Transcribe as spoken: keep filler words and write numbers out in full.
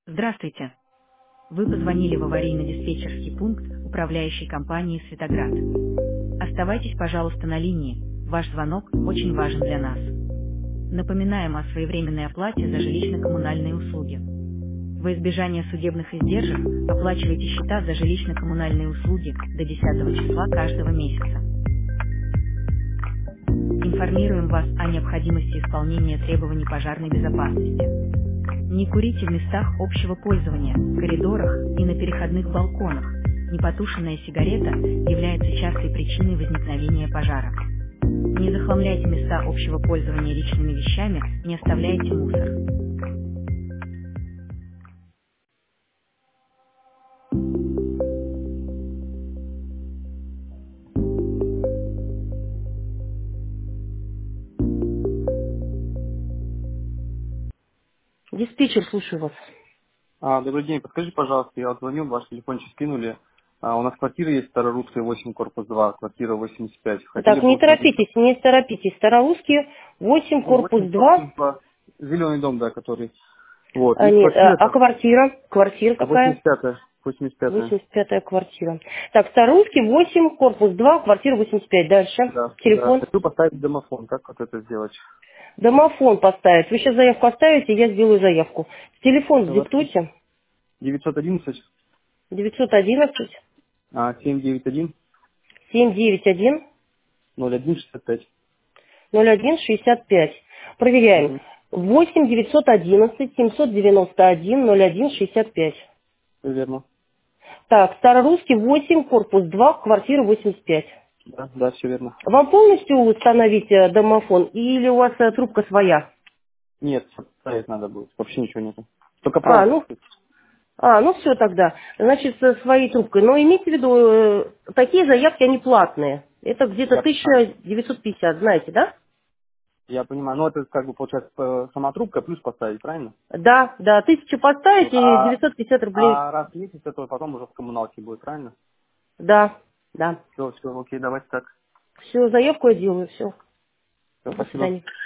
Здравствуйте. Вы позвонили в аварийно-диспетчерский пункт управляющей компании «Светоград». Оставайтесь, пожалуйста, на линии. Ваш звонок очень важен для нас. Напоминаем о своевременной оплате за жилищно-коммунальные услуги. Во избежание судебных издержек оплачивайте счета за жилищно-коммунальные услуги до десятого числа каждого месяца. Информируем вас о необходимости исполнения требований пожарной безопасности. Не курите в местах общего пользования, коридорах и на переходных балконах. Непотушенная сигарета является частой причиной возникновения пожара. Не захламляйте места общего пользования личными вещами, не оставляйте мусор. Диспетчер, слушаю вас. А, добрый день, подскажи, пожалуйста, я вот звонил, ваш телефончик скинули. А, у нас квартира есть Старорусская восемь, корпус два, квартира восемьдесят пять. Хотели Так, бы не установить. торопитесь, не торопитесь. Староусский, восемь, Ну, корпус восемь, два. корпус два. Зеленый дом, да, который. Вот, А, есть нет, а, квартира а там. квартира? Квартира А какая? восемьдесят пятая. восемьдесят пятая. восемьдесят пятая квартира. Так, Старорусский, восемь, корпус два, квартира восемьдесят пять. Дальше. Да, да. Телефон. Хочу поставить домофон. Как вот это сделать? Домофон поставить. Вы сейчас заявку оставите, я сделаю заявку. Телефон Давайте. диктуйте. девятьсот одиннадцать, девятьсот одиннадцать, а, семь девять один, семь девять один, ноль один шестьдесят пять. ноль один шестьдесят пять. Проверяем. Угу. восемь девятьсот одиннадцать, семьсот девяносто один, ноль один шестьдесят пять. Все верно. Так, Старорусский, восемь, корпус два, квартира восемьдесят пять. Да, да, все верно. Вам полностью установить э, домофон или у вас э, трубка своя? Нет, ставить надо будет. Вообще ничего нету. Только А, провод. ну, а, ну все тогда. Значит, со своей трубкой. Но имейте в виду, э, такие заявки, они платные. Это где-то Я тысяча девятьсот пятьдесят, знаете, да? Я понимаю, но это как бы получается э, сама трубка плюс поставить, правильно? Да, да, тысячу Вот. поставить и А, девятьсот пятьдесят рублей. а раз в месяц, это потом уже в коммуналке будет, правильно? Да, да. Все, все, окей, давайте так. Все, заявку я делаю, все. Все, До спасибо. свидания.